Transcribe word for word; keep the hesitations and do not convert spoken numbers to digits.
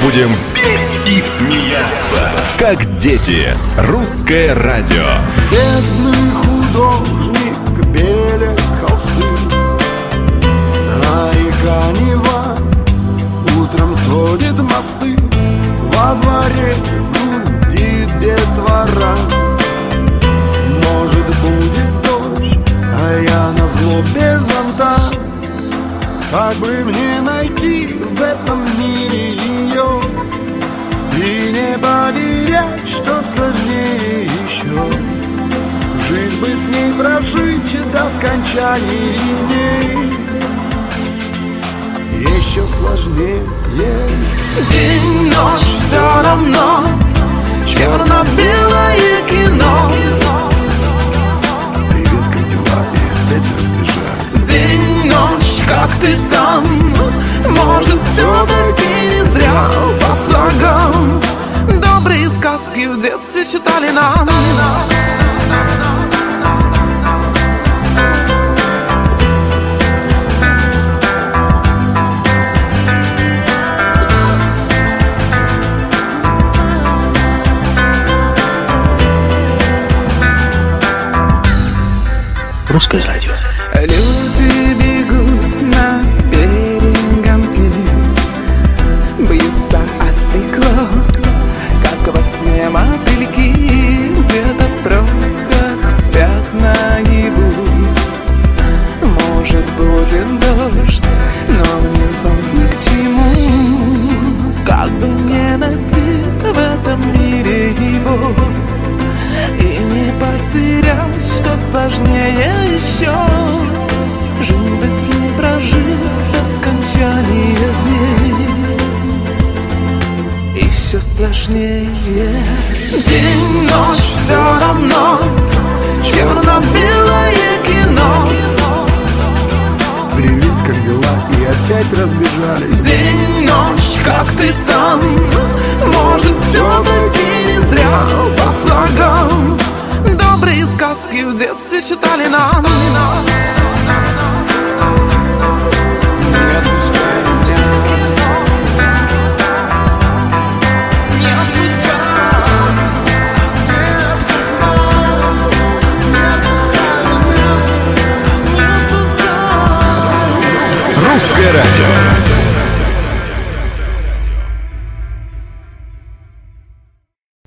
будем петь и смеяться, как дети. Русское радио. Бедный художник белит холсты, а река Нева утром сводит мосты. Во дворе гудит детвора. Может, будет дождь, а я назло без зонта. Как бы мне найти в этом мире ее и не потерять, что сложнее еще. Жизнь бы с ней прожить до скончания дней еще сложнее. День, ночь, все равно черно-белое кино. Привет, как дела? И опять разбежались. День, ночь, как ты там? Может, все-таки не зря по слогам добрые сказки в детстве читали нам. Русское радио. Люди бегут над перегонки, бьются о стекло, как во тьме мотыльки. Где-то в пробках спят наяву. Может, будет дождь, но мне зонт ни к чему. Как бы мне найти в этом мире его и не потерять, что сложнее еще. Жизнь бы с ним прожить до скончания дней еще сложнее. День, ночь, все равно черно-белое кино. Привет, как дела? И опять разбежались. День, ночь, как ты там? Может, все-таки не зря по слогам добрые сказки в детстве читали нам.